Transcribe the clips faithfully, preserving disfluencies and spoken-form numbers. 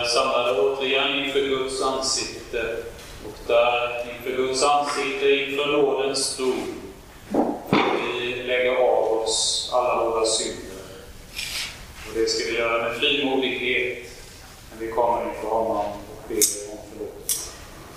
samlade återigen inför Guds ansikte, och där inför Guds ansikte, inför nådens tron, vi lägger av oss alla våra synder. Och det ska vi göra med frimodighet när vi kommer inför honom och ber om förlåtelse.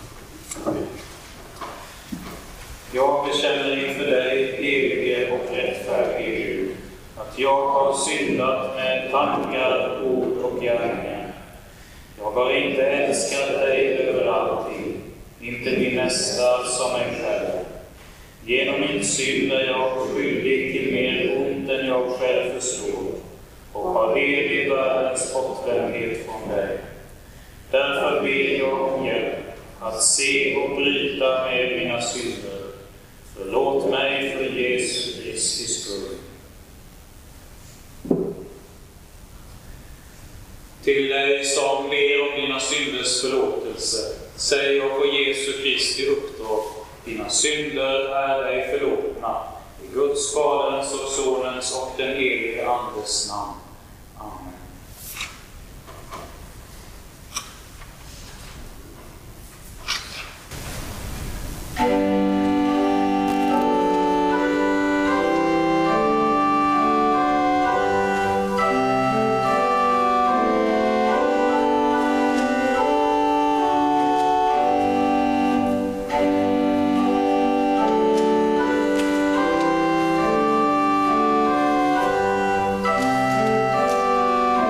Jag bekänner inför dig, helige och rättfärdige Gud, att jag har syndat med tankar, ord och gärningar. Jag har inte älskat dig över alltid, inte min nästa som mig själv. Genom min synd är jag skyldig till mer ont än jag själv förstår, och har del i världens bortvändhet från dig. Därför ber jag om hjälp att se och bryta med mina synder. Förlåt mig för Jesu Kristi skull. Till dig som ber om dina synders förlåtelse, säger jag på Jesu Kristi uppdrag: dina synder är dig förlåtna, i Guds, Faderns och Sonens och den helige Andes namn. Amen. Amen.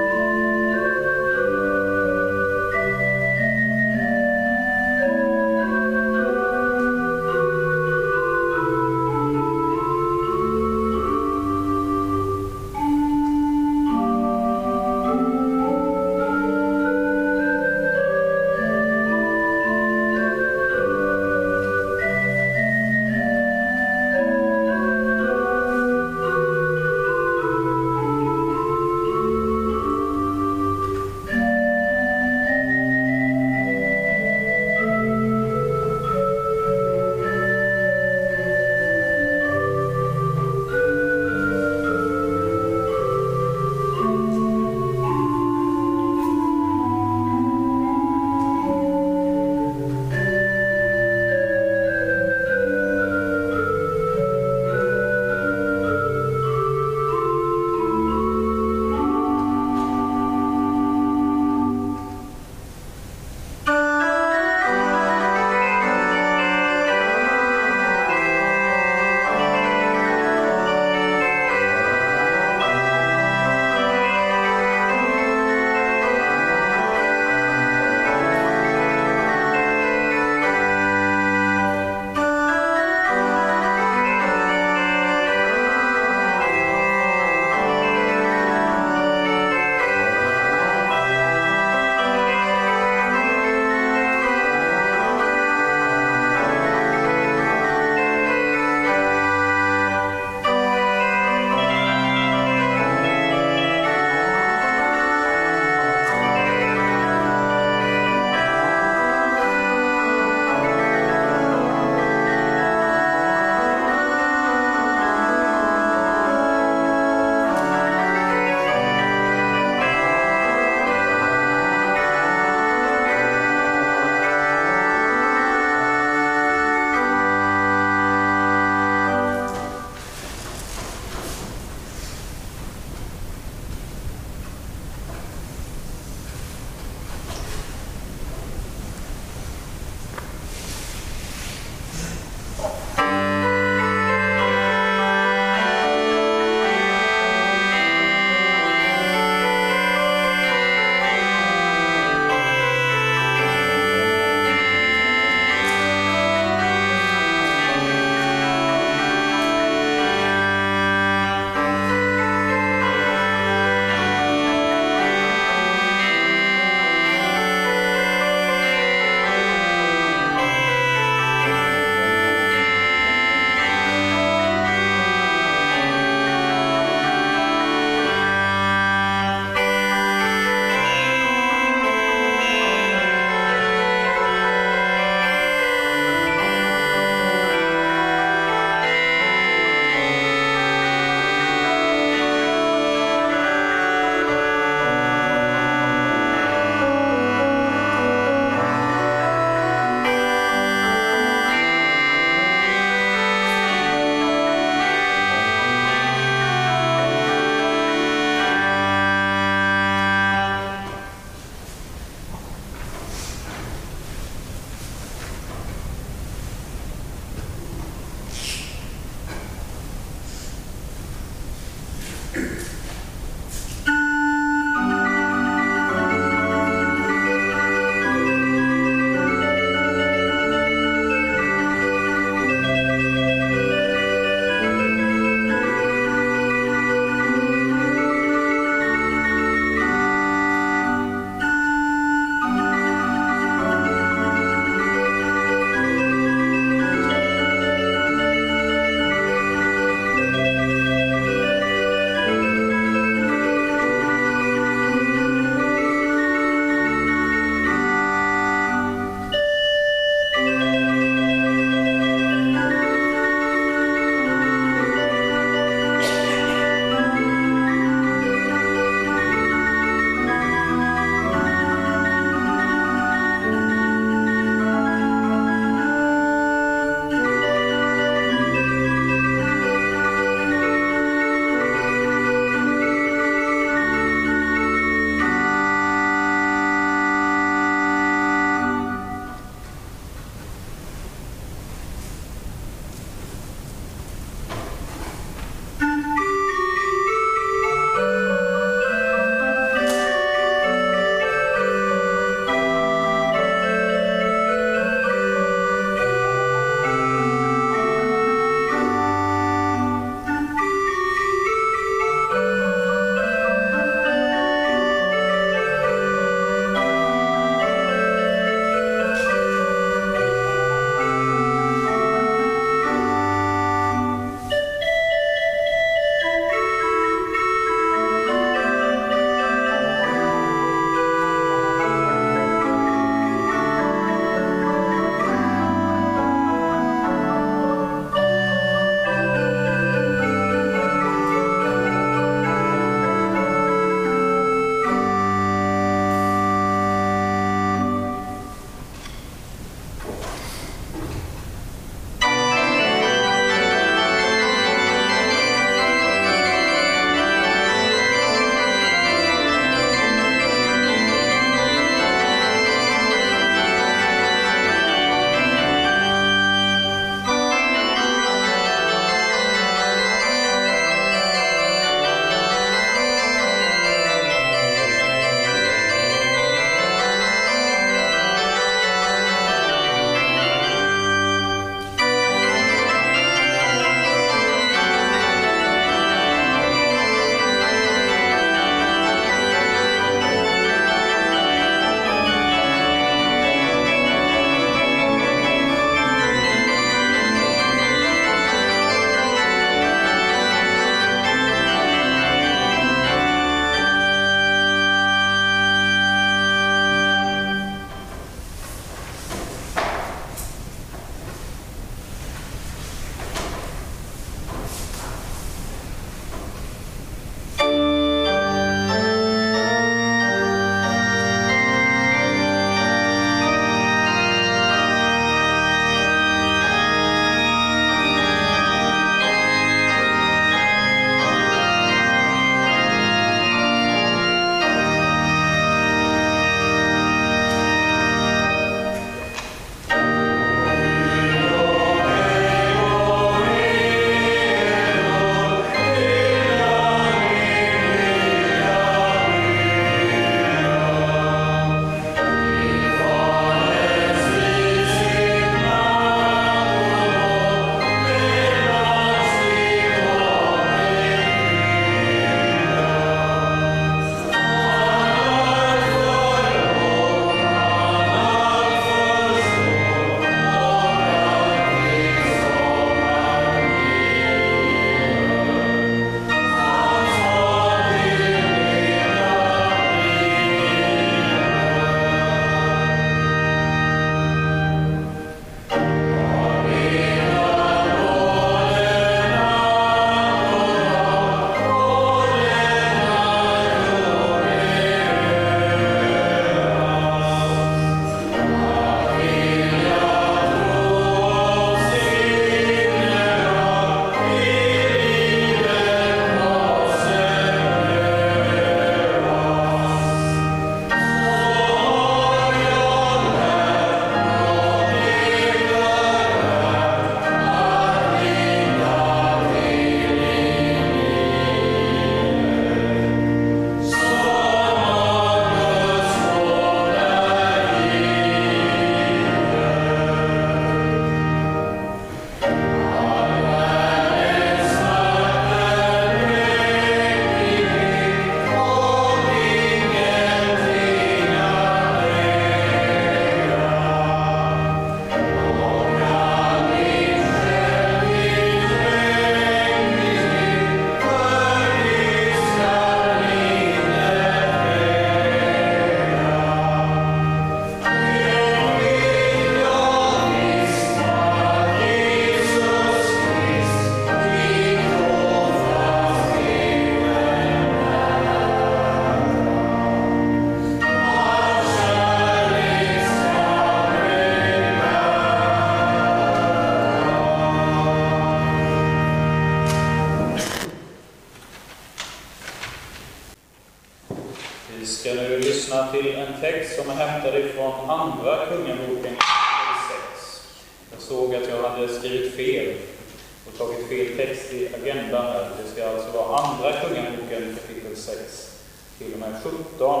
ska nu lyssna till en text som är hämtad ifrån Andra Kungaboken sex. Jag såg att jag hade skrivit fel och tagit fel text i agendan här. Det ska alltså vara Andra Kungaboken kapitel sex till och med sjutton.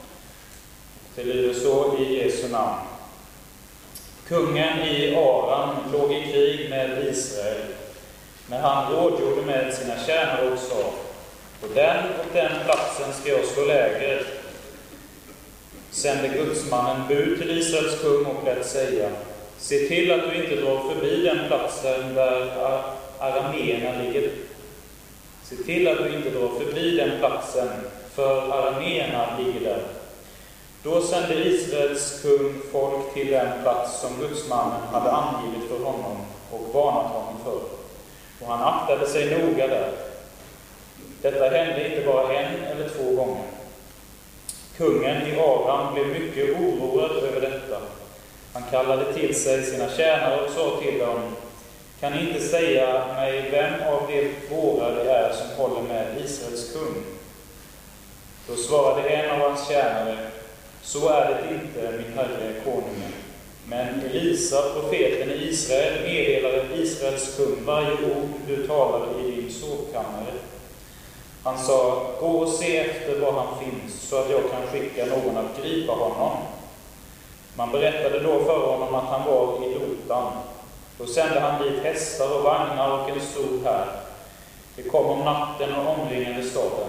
Det lyder så i Jesu namn. Kungen i Aram låg i krig med Israel, när han rådgjorde med sina tjänare och sa: på den och den platsen ska jag slå läger. Sände gudsmannen bud till Israels kung och lät säga: se till att du inte drar förbi den platsen där arameerna ligger. Se till att du inte drar förbi den platsen, för arameerna ligger där. Då sände Israels kung folk till den plats som gudsmannen hade angivit för honom och varnat honom för. Och han aktade sig noga där. Detta hände inte bara en eller två gånger. Kungen i Aram blev mycket oroad över detta. Han kallade till sig sina tjänare och sa till dem: kan ni inte säga mig vem av de våra det är som håller med Israels kung? Då svarade en av hans tjänare: så är det inte, min herre konungen. Men Elisa, profeten i Israel, meddelade Israels kung varje ord du talar i din sovkammare. Han sa: gå och se efter var han finns, så att jag kan skicka någon att gripa honom. Man berättade då för honom att han var i Lotan. Då sände han dit hästar och vagnar och en stor här. Det kom om natten och omringade staden.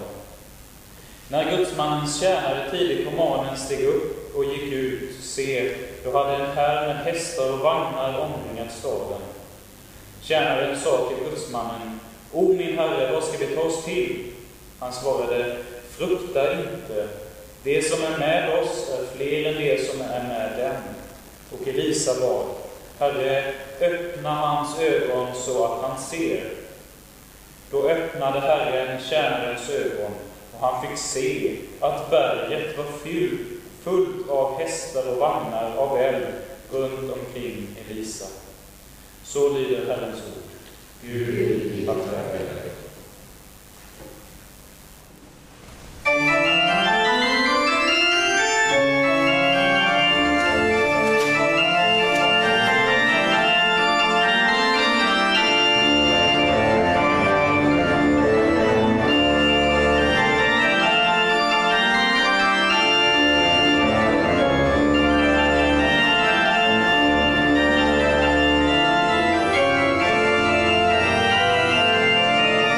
När gudsmannens tjänare tidigt på morgonen steg upp och gick ut, se, då hade en här med hästar och vagnar omringat staden. Tjänaren sa till gudsmannen: o min herre, vad ska vi ta oss till? Han svarade: frukta inte. Det som är med oss är fler än det som är med dem. Och Elisa bad: Herre, öppna hans ögon så att han ser. Då öppnade Herren tjänarens ögon, och han fick se att berget var fyllt, fullt av hästar och vagnar av eld runt omkring Elisa. Så lyder Herrens ord. Gud, tack för det. Thank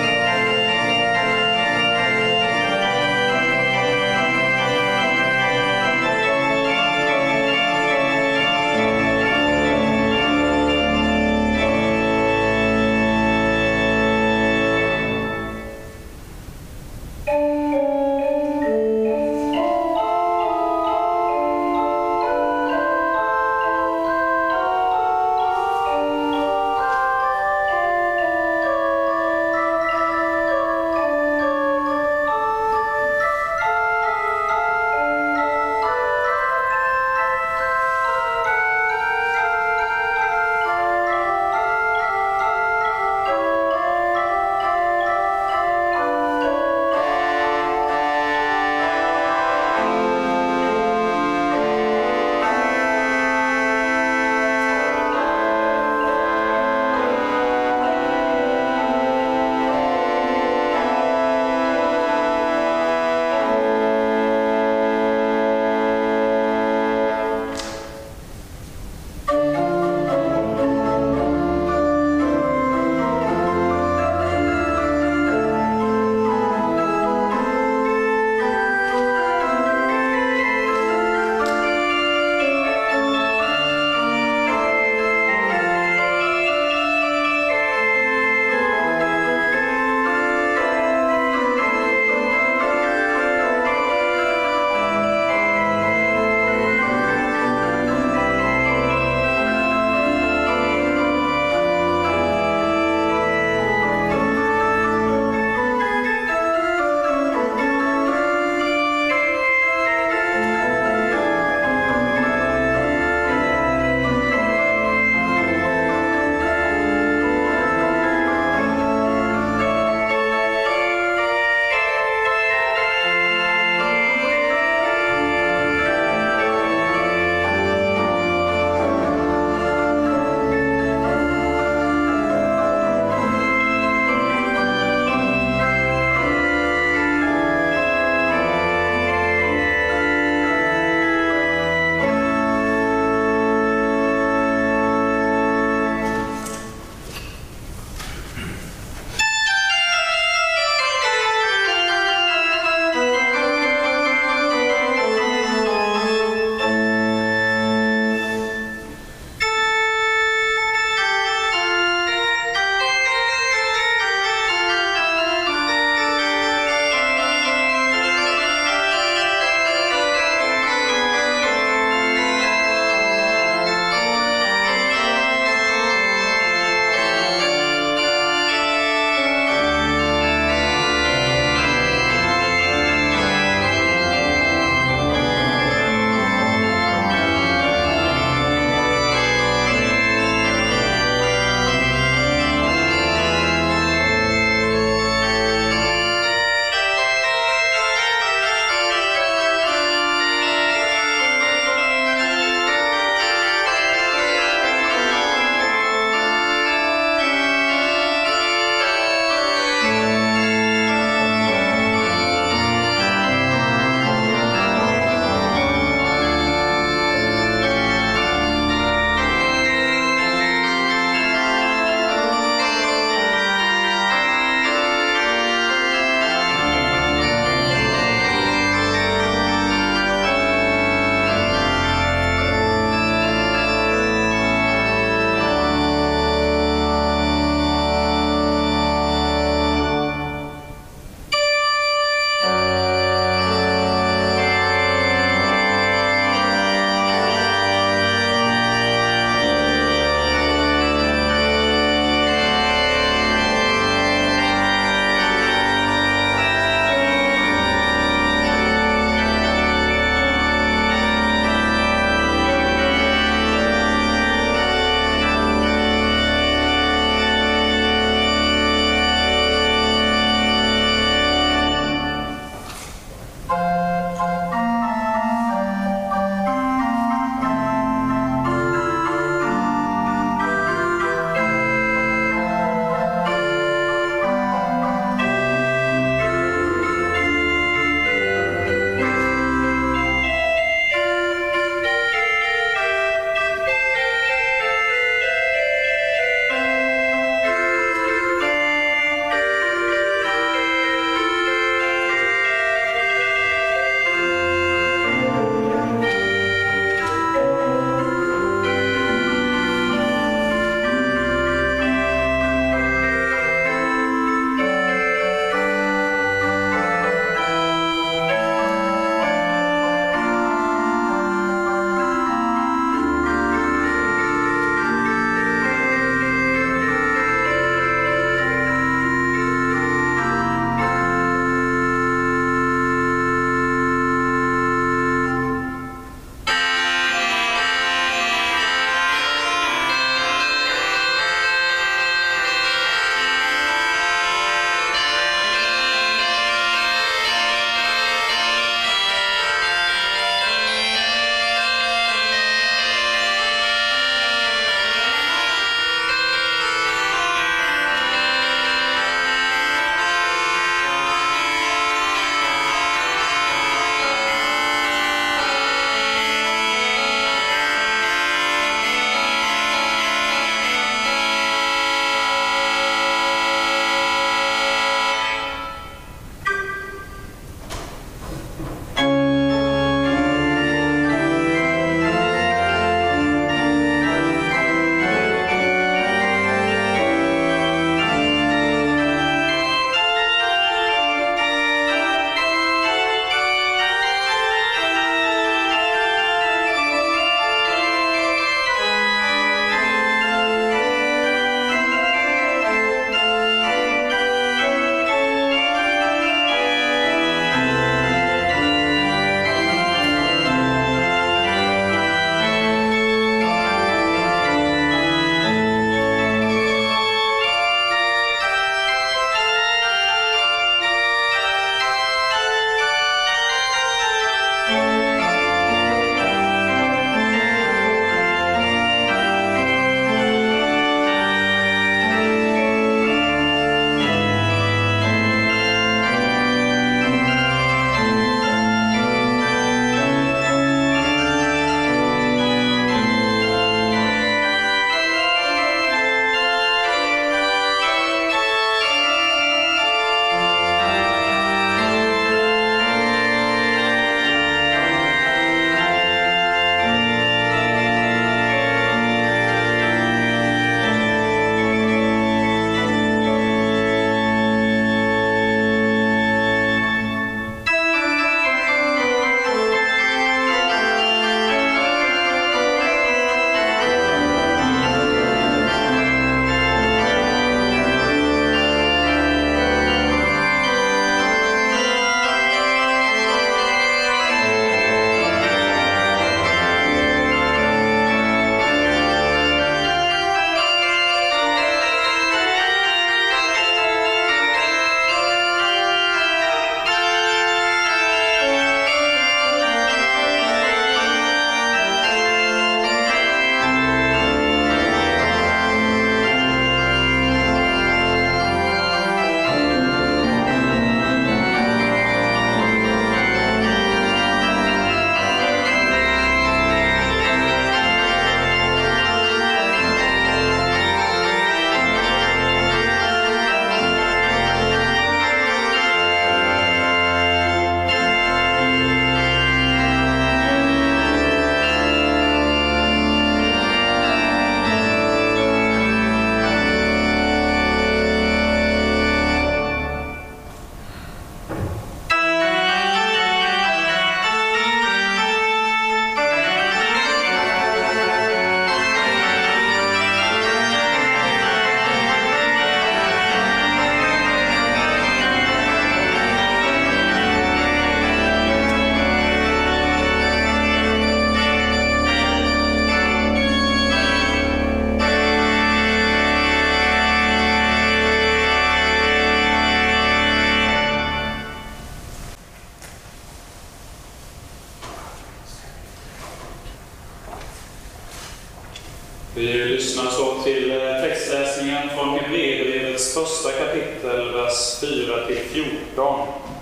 Vi lyssnar så till textläsningen från Hebreerbrevets första kapitel, vers fyra till fjorton,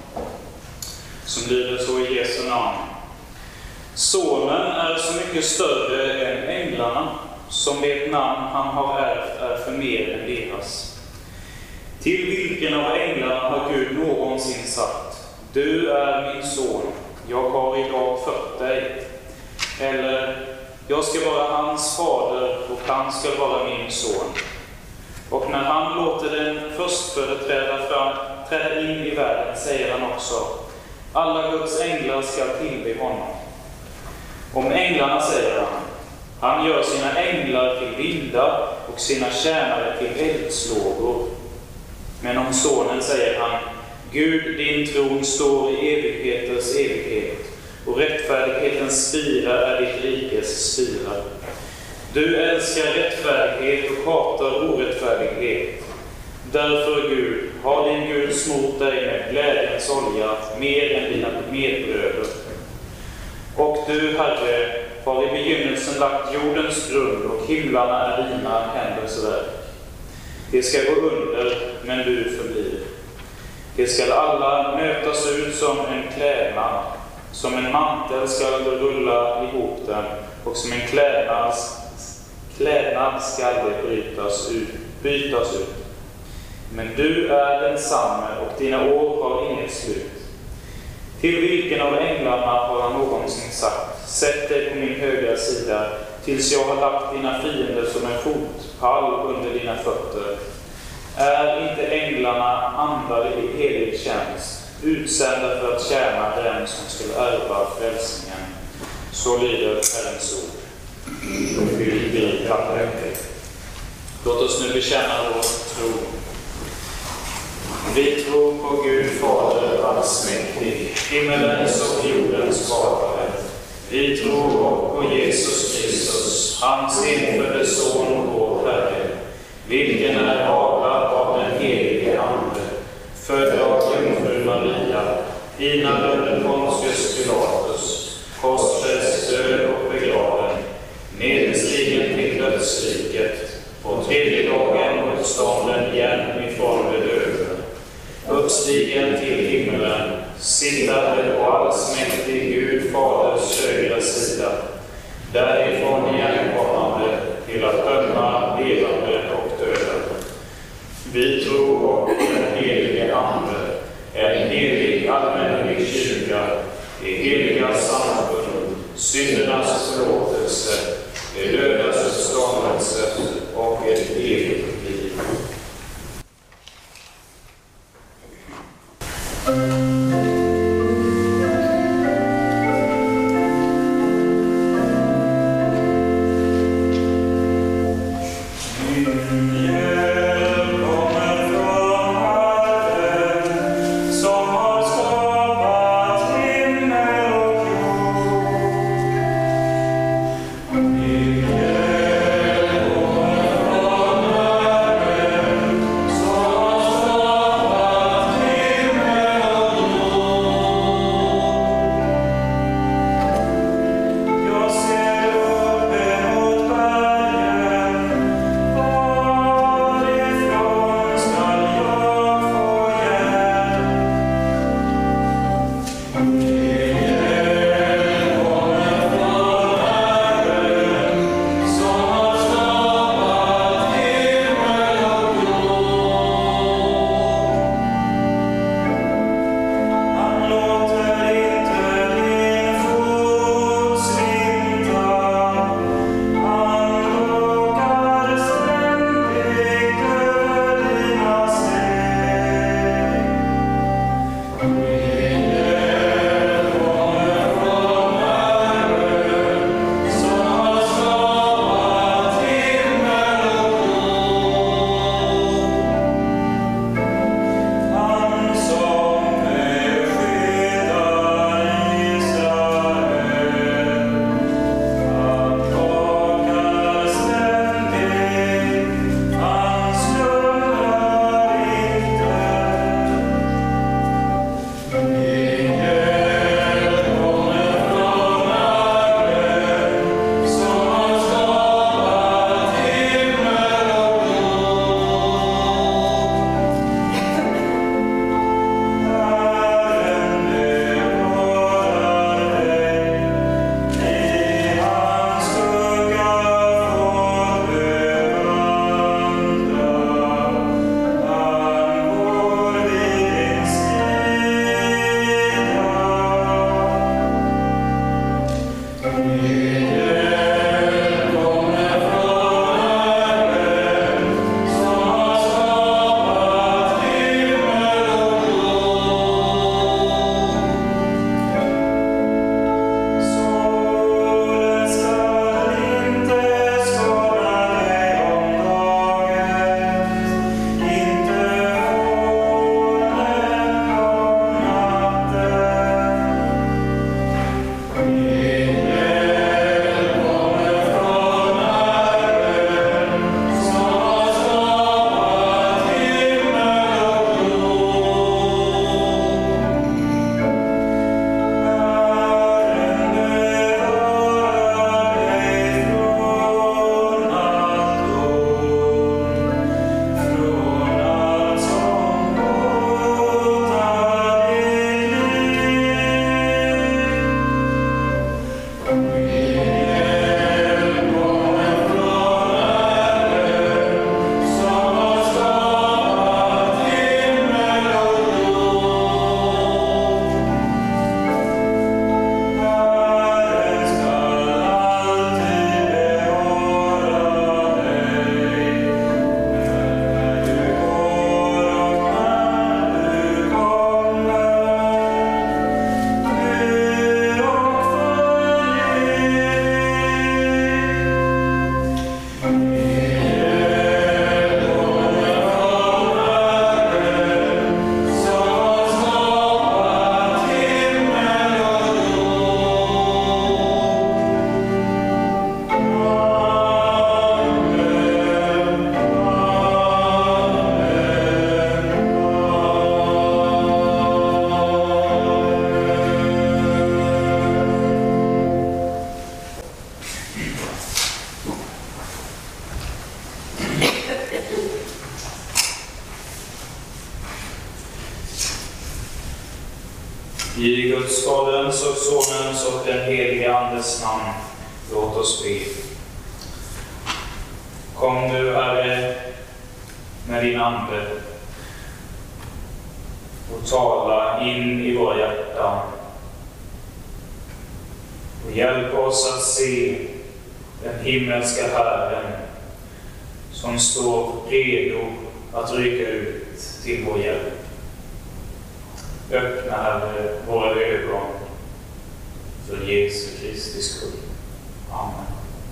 som lyder så i Jesu namn. Sonen är så mycket större än änglarna, som det namn han har ärvt är för mer än deras. Till vilken av änglarna har Gud någonsin sagt: du är min son, jag har idag fött dig? Eller: jag ska vara hans fader och han ska vara min son. Och när han låter den förstfödde träda fram, träda in i världen, säger han också: alla Guds änglar ska tillbe honom. Om änglarna säger han: han gör sina änglar till vindar och sina tjänare till eldslågor. Men om sonen säger han: Gud, din tron står i evigheters evighet, och rättfärdighetens spira är ditt rikes spira. Du älskar rättfärdighet och hatar orättfärdighet. Därför, Gud, har din Gud smort dig med glädjens olja mer än dina medbröder. Och du, Herre, har i begynnelsen lagt jordens grund, och himlarna är dina händers verk. Det ska gå under, men du förblir. Det ska alla nötas ut som en klädnad, som en mantel ska rulla ihop den, och som en klädnad, klädnad ska det brytas ut, bytas ut. Men du är densamme, och dina år har inget slut. Till vilken av änglarna har han någonsin sagt: sätt dig på min högra sida, tills jag har lagt dina fiender som en fotpall under dina fötter? Är inte änglarna andar i helig tjänst, utsända för att tjäna den som skulle ärva frälsningen? Så lyder Herrens ord. Vi vill tacka dig. Låt oss nu bekänna vår tro. Vi tror på Gud Fader allsmäktig, himmelens och jordens skapare. Vi tror på Jesus Kristus, hans enfödde son, vår Herre, vilken är avlad av den helige Ande, född av jungfrun Maria, pinad under Pontius Pilatus, korsfäst, död och begraven, nedstigen till dödsriket, på tredje dagen uppstånden igen ifrån de döda, uppstigen till himmelen, sittande på allsmäktig Gud Faders högra sida, därifrån igenkommande till att döma levande och döda. Vi tror på den helige Ande, en helig allmänlig kyrka, det heliga samfund, syndernas förlåtelse, det dödas uppståndelse och ett evigt liv. Mm. I Guds Faderns och Sonens och den helige Andes namn, låt oss be. Kom du, Herre, med din Ande och tala in i våra hjärtan. Och hjälp oss att se den himmelska Herren som står redo att rycka ut till vår hjälp. Öppna, Herre, våra ögon för Jesu Kristi skull. Amen.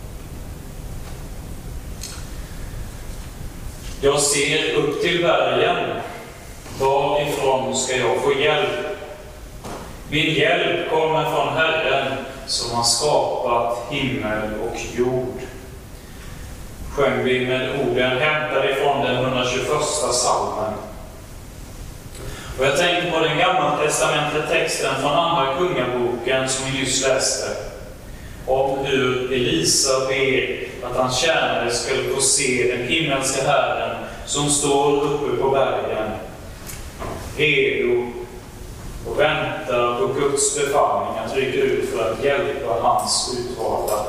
Jag ser upp till bergen. Varifrån ska jag få hjälp? Min hjälp kommer från Herren som har skapat himmel och jord. Sjöng vi med orden hämtade ifrån den hundratjugoförsta psalmen. Och jag tänker på den gammaltestamentliga texten från andra kungaboken som vi nyss läste. Om hur Elisa ber att hans tjänare skulle få se den himmelska Herren som står uppe på bergen, redo och väntar på Guds befallning att rycka ut för att hjälpa hans utvalda.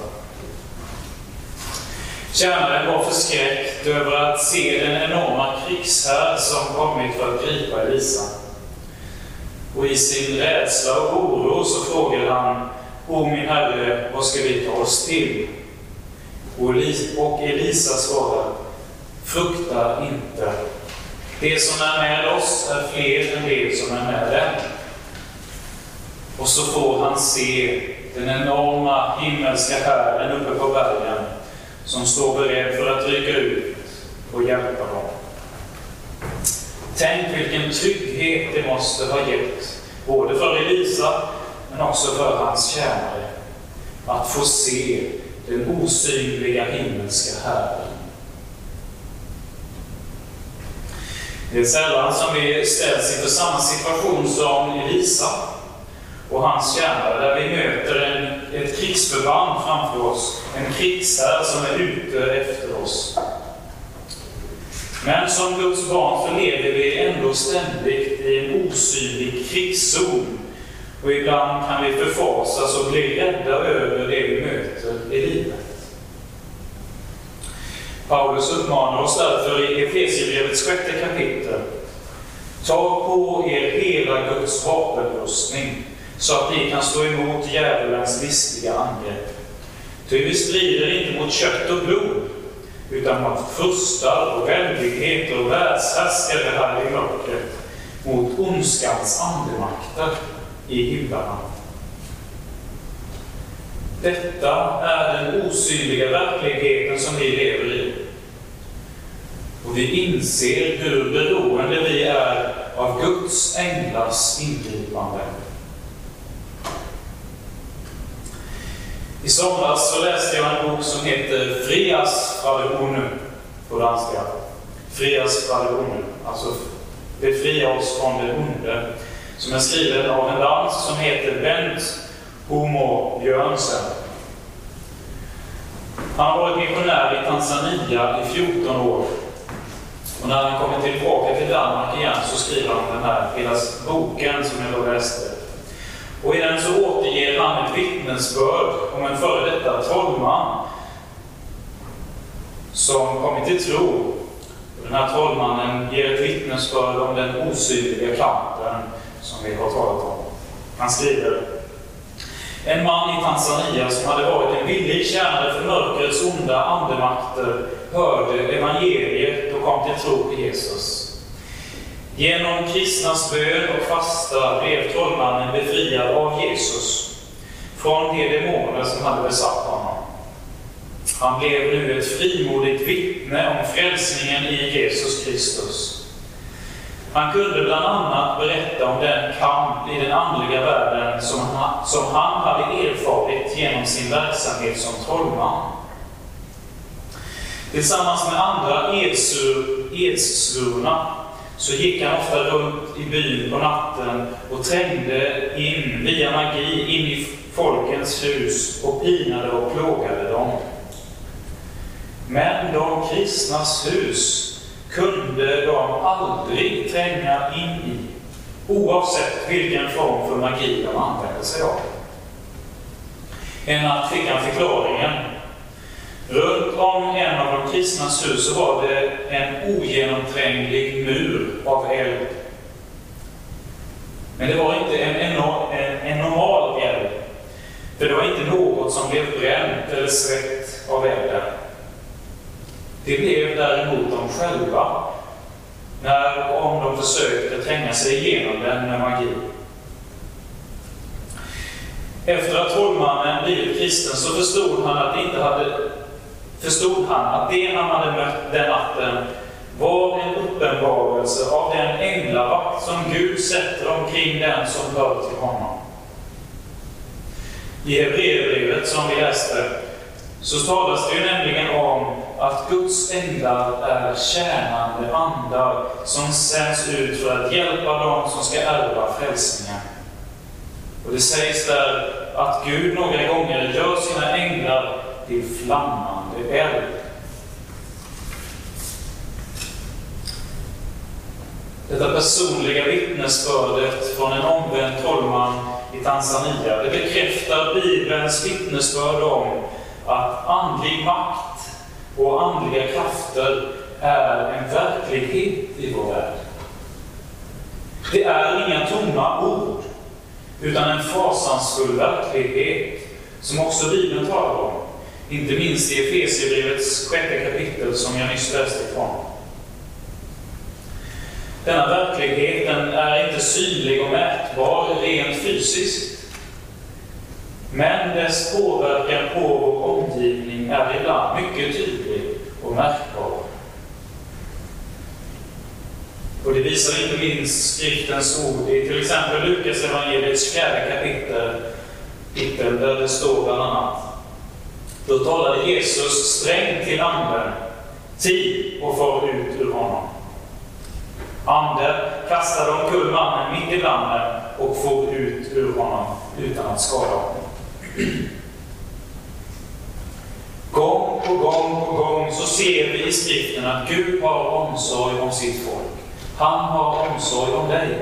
Tjänaren var förskräckt över att se den enorma krigshär som kommit för att gripa Elisa. Och i sin rädsla och oro så frågade han: O min Herre, vad ska vi ta oss till? Och Elisa svarade: frukta inte. Det som är med oss är fler än det som är med dem. Och så får han se den enorma himmelska Herren uppe på bergen som står beredd för att rycka ut och hjälpa dem. Tänk vilken trygghet det måste ha gett, både för Elisa men också för hans tjänare, att få se den osynliga himmelska Herren. Det är sällan som vi ställs inför samma situation som Elisa och hans tjänare, där vi möter en, ett krigsförband framför oss, en krigshär som är ute efter oss. Men som Guds barn så lever vi ändå ständigt i en osynlig krigszon, och ibland kan vi förfasas och bli rädda över det vi möter i livet. Paulus uppmanar oss därför i Efesierbrevets sjätte kapitel: ta på er hela Guds vapenrustning, så att ni kan stå emot djävulens listiga angrepp. Ty vi strider inte mot kött och blod, utan mot furstar och väldigheter och världshärskare här i mörkret, mot ondskans andemakter i himlarna. Detta är den osynliga verkligheten som vi lever i. Och vi inser hur beroende vi är av Guds änglars ingripande. I somras så läste jag en bok som heter Frias fra det onde på danska. Frias fra det onde, alltså befria oss från det onde, som är skriven av en dansk som heter Bent Homo Björnsen. Han har varit missionär i Tanzania i fjorton år. Och när han kommer tillbaka till Danmark igen så skriver han den här hela boken som jag då läste. Och i den så återger han ett vittnesbörd om en före detta trollman som kommit till tro. Och den här trollmannen ger ett vittnesbörd om den osynliga kampen som vi har talat om. Han skriver: en man i Tanzania som hade varit en villig tjänare för mörkrets onda andemakter hörde evangeliet och kom till tro på Jesus. Genom kristnas bön och fasta blev trollmannen befriad av Jesus från de demoner som hade besatt honom. Han blev nu ett frimodigt vittne om frälsningen i Jesus Kristus. Han kunde bland annat berätta om den kamp i den andliga världen som han, som han hade erfarit genom sin verksamhet som trollman. Tillsammans med andra edssvurna så gick han ofta runt i byn på natten och trängde in via magi in i folkens hus och pinade och plågade dem. Men de kristnas hus kunde de aldrig tränga in i, oavsett vilken form för magi de använde sig av. En natt fick han förklaringen. Runt om en av de kristnas hus så var det en ogenomtränglig mur av eld. Men det var inte en, en, en, en normal eld, för det var inte något som blev bränt eller svett av elden. Det blev däremot de själva, när om de försökte tränga sig igenom den med magi. Efter att trollmannen blivit kristen så förstod han att det inte hade förstod han att det han hade mött den natten var en uppenbarelse av den änglavakt som Gud sätter omkring den som hör till honom. I Hebreerbrevet som vi läste så talas det ju nämligen om att Guds änglar är tjänande andar som sänds ut för att hjälpa dem som ska ärva frälsningen. Och det sägs där att Gud några gånger gör sina änglar till flammande eld. Detta personliga vittnesbördet från en omvänd trollman i Tanzania, det bekräftar Bibelns vittnesbörd om att andlig makt och andliga krafter är en verklighet i vår värld. Det är inga tomma ord, utan en fasansfull verklighet som också Bibeln talar om. Inte minst i Efesierbrevets sjätte kapitel som jag nyss läste ifrån. Denna verkligheten är inte synlig och mätbar rent fysiskt. Men dess påverkan på vår omgivning är ibland mycket tydlig och märkbar. Och det visar inte minst skriftens ord i till exempel Lukas evangeliets fjärde kapitel, där det står bland annat: då talade Jesus strängt till anden, tid och far ut ur honom. Anden kastade omkull mannen mitt i branden och for ut ur honom utan att skada honom. Gång på gång på gång så ser vi i skriften att Gud har omsorg om sitt folk. Han har omsorg om dig.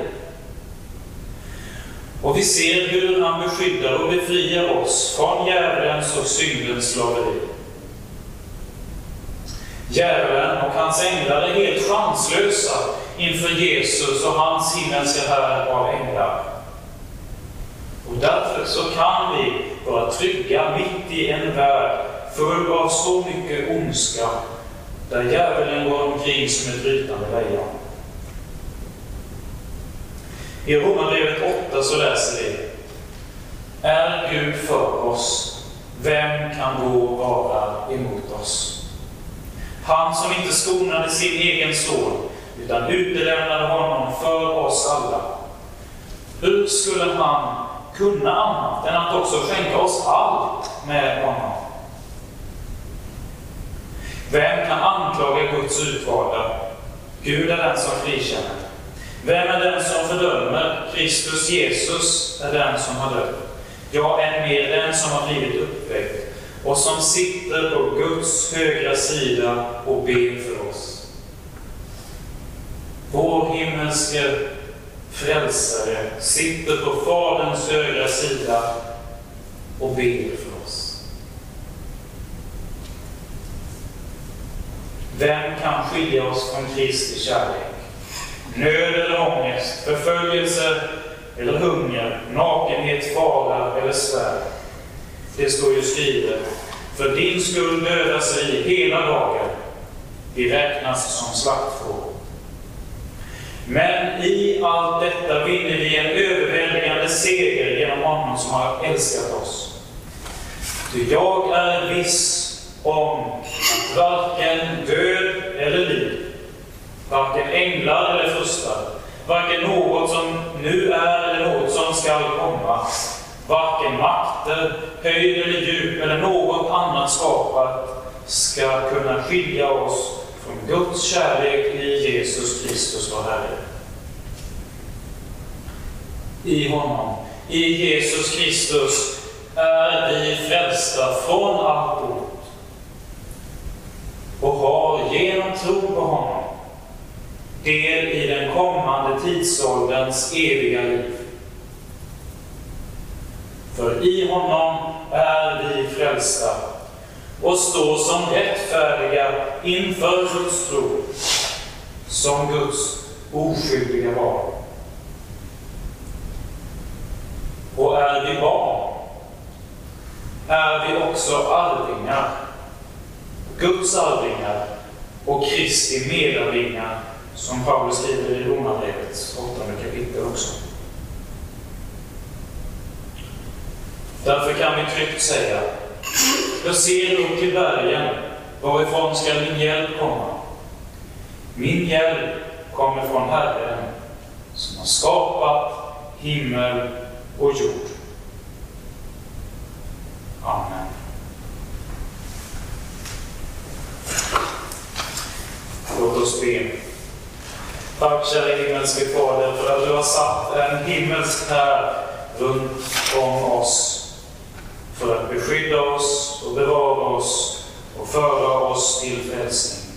Och vi ser hur han beskyddar och befriar oss från djävulens och syndens slaveri. Djävulen och hans änglar är helt chanslösa inför Jesus och hans himmelska här av änglar. Och därför så kan vi vara trygga mitt i en värld full av så mycket ondska, där djävulen går omkring som ett rytande lejon. I Romarbrevet åtta så läser vi: Är Gud för oss, vem kan då vara emot oss? Han som inte skonade sin egen son, utan utelämnade honom för oss alla. Hur skulle han kunna annat än att också skänka oss allt med honom? Vem kan anklaga Guds utvalda? Gud är den som frikänner. Vem är den som fördömer? Kristus Jesus är den som har dött. Ja, än mer den som har blivit uppväckt och som sitter på Guds högra sida och ber för oss. Vår himmelske frälsare sitter på Faderns högra sida och ber för oss. Vem kan skilja oss från Kristi kärlek? Nöd eller ångest, förföljelse eller hunger, nakenhet, fara eller svärd. Det står ju skrivet: för din skull dödas vi hela dagen. Vi räknas som slaktfår. Men i allt detta vinner vi en överväldigande seger genom honom som har älskat oss. Ty jag är viss om att varken död eller liv, varken änglar eller frustar, varken något som nu är eller något som skall komma, varken makter, höjd eller djup eller något annat skapat ska kunna skilja oss från Guds kärlek i Jesus Kristus vår Herre. I honom, i Jesus Kristus, är vi frälsta från allt ont och har genom tro på honom del i den kommande tidsålderns eviga liv. För i honom är vi frälsta och står som rättfärdiga inför Guds tro, som Guds oskyldiga barn. Och är vi barn, är vi också arvingar, Guds arvingar och Kristi medarvingar, som Paulus skriver i Romarbrevets åttonde kapitel också. Därför kan vi tryggt säga: jag ser upp till bergen, varifrån ska min hjälp komma? Min hjälp kommer från Herren, som har skapat himmel och jord. Amen. Låt oss be. Tack, kära himmelske Fader, för att du har satt en himmelsk här runt om oss, för att beskydda oss och bevara oss och föra oss till frälsning.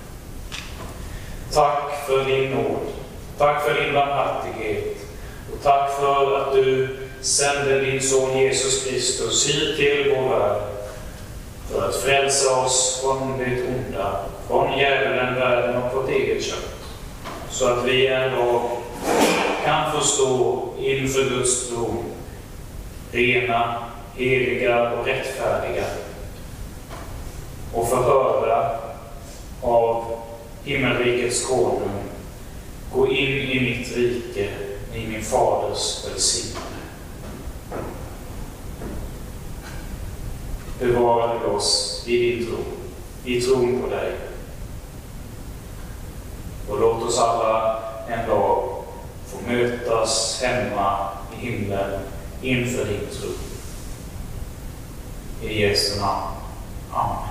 Tack för din nåd, tack för din barmhärtighet och tack för att du sände din son Jesus Kristus hit till vår värld för att frälsa oss från det onda, från djävulen, världen och vårt eget kött, så att vi en dag kan få stå inför Guds tron, rena, heliga och rättfärdiga, och få höra av himmelrikets konung: gå in i mitt rike i min faders välsignelse. Bevara oss i din tro, i tron på dig. Och låt oss alla en dag få mötas hemma i himlen inför din tro. I Jesu namn. Amen.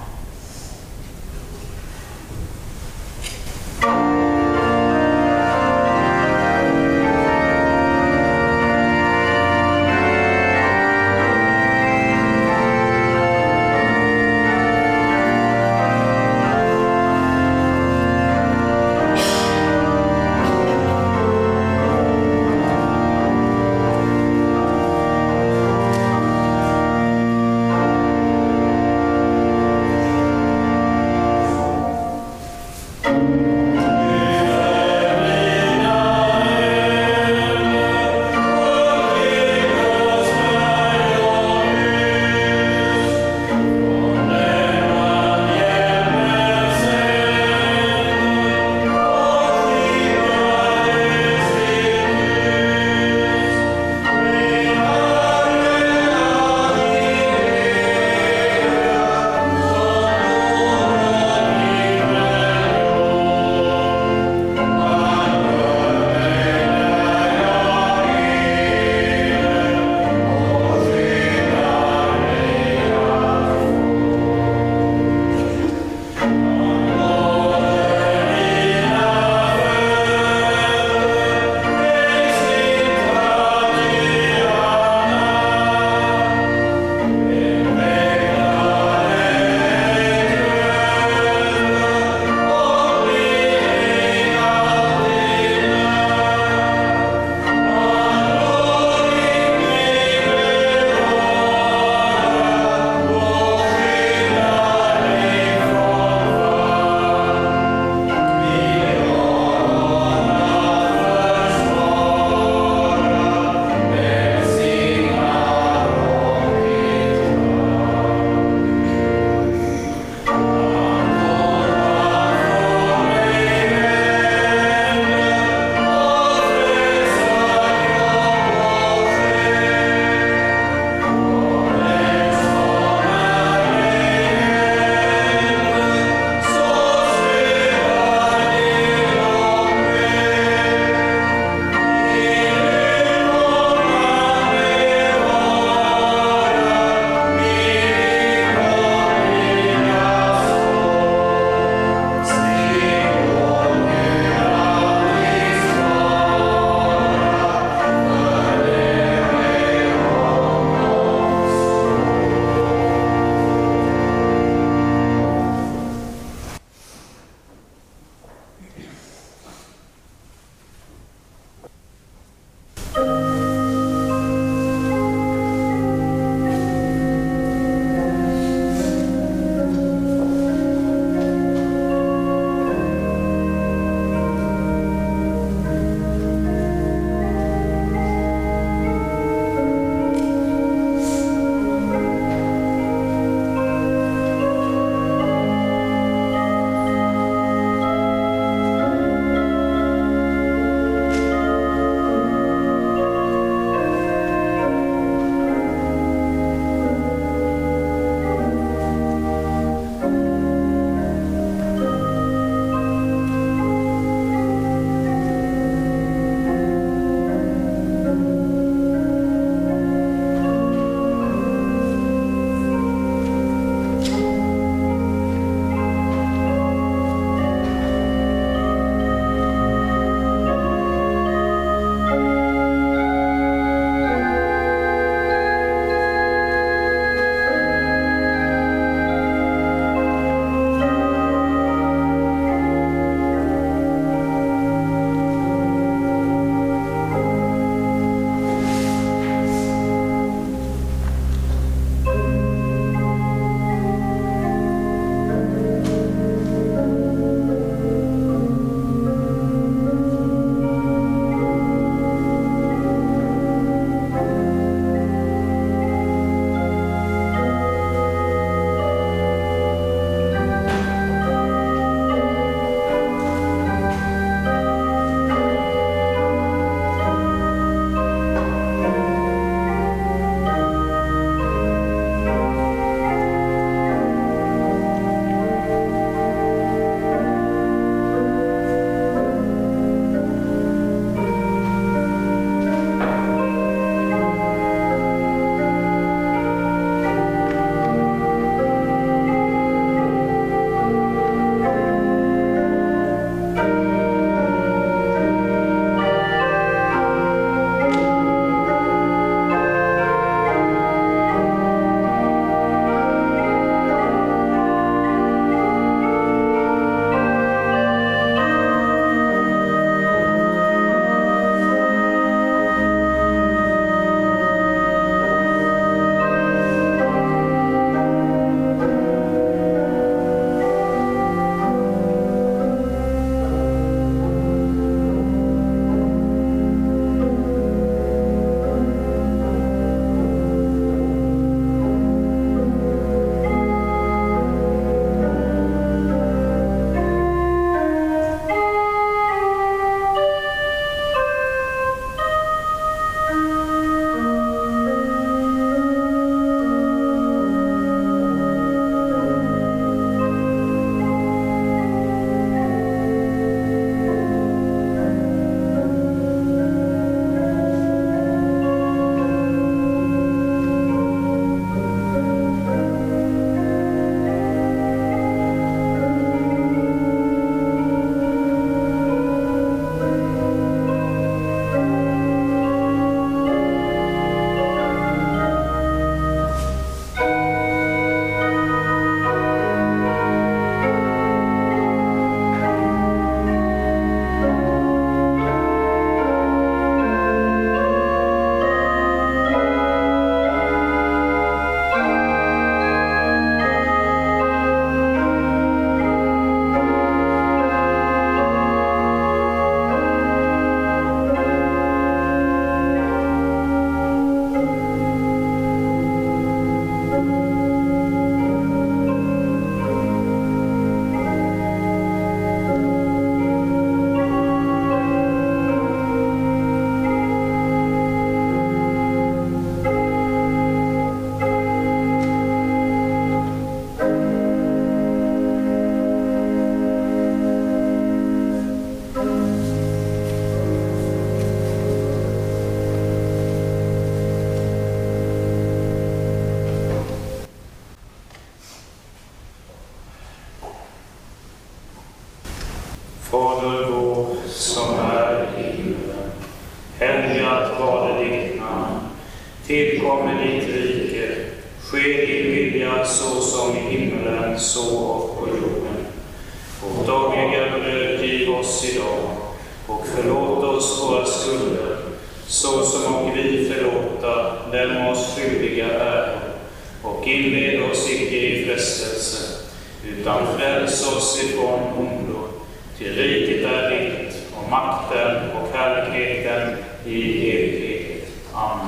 Fader vår som är i himlen. Helgat varde ditt namn. Tillkommer ditt rike. Ske din vilja så som i himlen, så och på jorden. Vårt dagliga bröd giv oss idag. Och förlåt oss våra skulder, så som och vi förlåta dem oss skyldiga är. Och inled oss icke i frestelse, utan fräls oss ifrån ondo. Till riket är ditt, och makten och härligheten i evighet. Amen.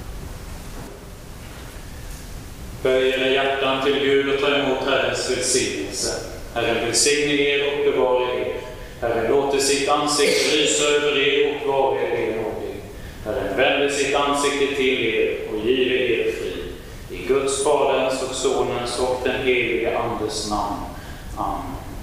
Böj era hjärtan till Gud och ta emot Herrens välsignelse. Herren välsigne er och bevara er. Herren låter sitt ansikte lysa över er och vara er nådig. Herren vänder sitt ansikte till er och giver er frid. I Guds, Faderns och Sonens och den helige Andes namn. Amen.